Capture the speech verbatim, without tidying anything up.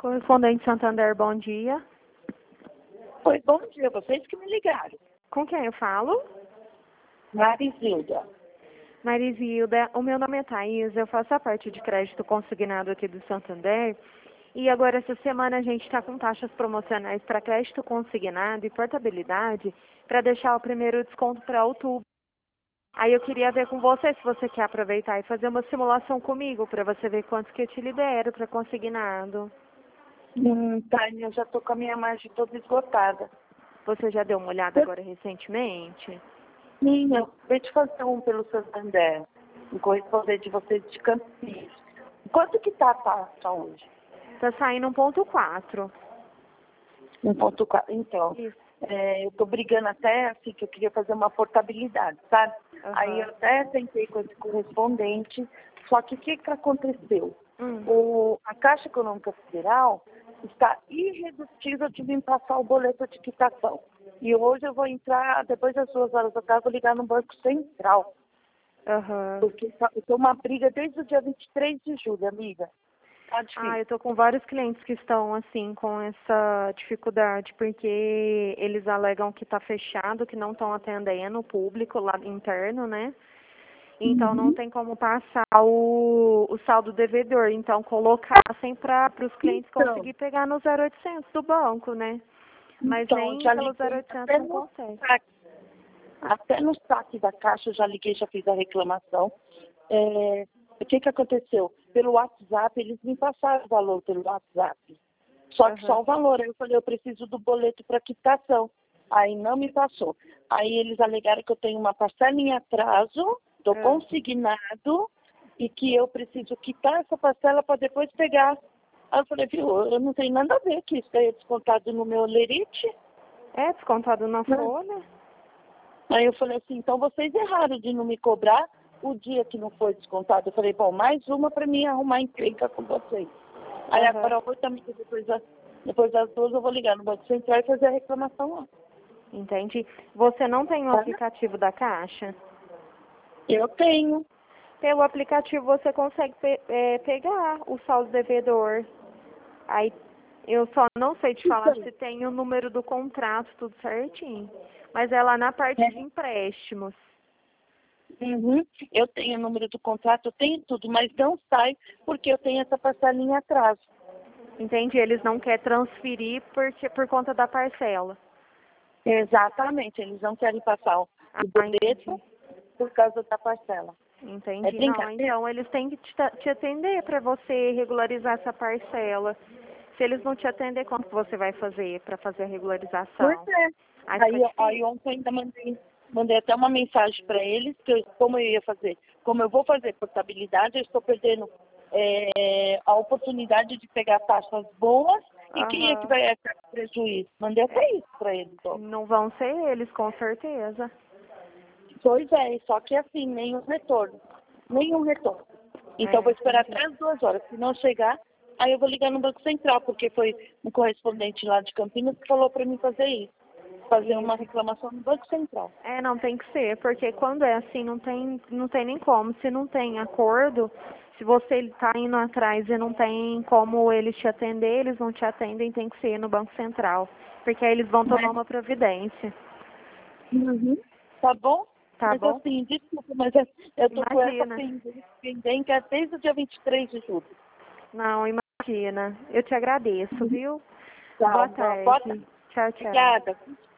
Correspondente Santander, bom dia. Oi, bom dia, vocês que me ligaram. Com quem eu falo? Marisilda. Marisilda, o meu nome é Thaís, eu faço a parte de crédito consignado aqui do Santander. E agora, essa semana, a gente está com taxas promocionais para crédito consignado e portabilidade para deixar o primeiro desconto para outubro. Aí eu queria ver com você se você quer aproveitar e fazer uma simulação comigo para você ver quanto que eu te libero para consignado. Hum, Tânia, eu já tô com a minha margem toda esgotada. Você já deu uma olhada agora recentemente? Sim, eu acabei de fazer um pelo Santander, um correspondente de vocês de Campinas. Quanto que tá a taxa hoje? Tá saindo um ponto quatro. um ponto quatro. Então, Isso. é, eu tô brigando até assim que eu queria fazer uma portabilidade, sabe? Uhum. Aí eu até tentei com esse correspondente, só que o que que aconteceu? Hum. O, a Caixa Econômica Federal está irredutível de me passar o boleto de quitação. E hoje eu vou entrar, depois das duas horas da tarde, vou ligar no Banco Central. Uhum. Porque tá- eu tô uma briga desde o dia vinte e três de julho, amiga. Tá difícil. Ah, eu tô com vários clientes que estão assim com essa dificuldade, porque eles alegam que tá fechado, que não estão atendendo o público lá interno, né? Então não Uhum. tem como passar o, o saldo devedor. Então colocassem para os clientes Então, conseguir pegar no zero oitocentos do banco, né? Mas então, eu nem já pelo zero liguei oitocentos até não no consegue. saque. Até no saque da Caixa eu já liguei, já fiz a reclamação. É, o que que aconteceu? Pelo WhatsApp, eles me passaram o valor pelo WhatsApp. Só que Uhum. só o valor. Aí eu falei, eu preciso do boleto para quitação. Aí não me passou. Aí eles alegaram que eu tenho uma parcela em atraso, estou É. consignado, e que eu preciso quitar essa parcela para depois pegar. Aí eu falei, viu, eu não tenho nada a ver que isso aí é descontado no meu lerite. É descontado na Né? folha? Aí eu falei assim, então vocês erraram de não me cobrar o dia que não foi descontado. Eu falei, bom, mais uma para mim arrumar encrenca com vocês. Aí Uhum. agora oito amigas, depois das, depois das duas eu vou ligar no Banco Central e fazer a reclamação lá. Entendi. Você não tem o Tá? aplicativo da Caixa? Eu tenho. Pelo aplicativo você consegue pe- é, pegar o saldo devedor. Aí eu só não sei te falar Então, se tem o número do contrato, tudo certinho. Mas é lá na parte de é, empréstimos. uhum, eu tenho o número do contrato, eu tenho tudo, mas não sai porque eu tenho essa parcela em atraso. Entende? Eles não querem transferir porque, por conta da parcela. Exatamente, eles não querem passar o Ah, boleto entendi. por causa da parcela. É Entendi. Não, brincadeira? então eles têm que te, te atender para você regularizar essa parcela. Se eles não te atender, como que você vai fazer para fazer a Pois regularização? é. Aí fica Aí, aí difícil. ontem ainda mandei, mandei até uma mensagem para eles, que eu, como eu ia fazer, como eu vou fazer portabilidade, eu estou perdendo é, a oportunidade de pegar taxas boas e quem é que Aham. vai ter prejuízo? Mandei até isso para eles. Ó. Não vão ser eles, com certeza. Pois é, só que assim, nenhum retorno. Nenhum retorno. Então É, vou esperar entendi. até as duas horas. Se não chegar, aí eu vou ligar no Banco Central, porque foi um correspondente lá de Campinas que falou para mim fazer isso. Fazer uma Isso. reclamação no Banco Central. É, não tem que ser, porque quando é assim, não tem, não tem nem como. Se não tem acordo, se você está indo atrás e não tem como eles te atender, eles não te atendem, tem que ser no Banco Central. Porque aí eles vão tomar Mas, uma providência. uhum, tá bom? Tá Mas bom? assim, desculpa, mas é- eu tô com essa Imagina. pendência pendência desde o dia vinte e três de julho. Não, imagina. Eu te agradeço, Uhum. viu? Tá, Boa boa, boa tarde. tarde. Tchau, tchau. Obrigada.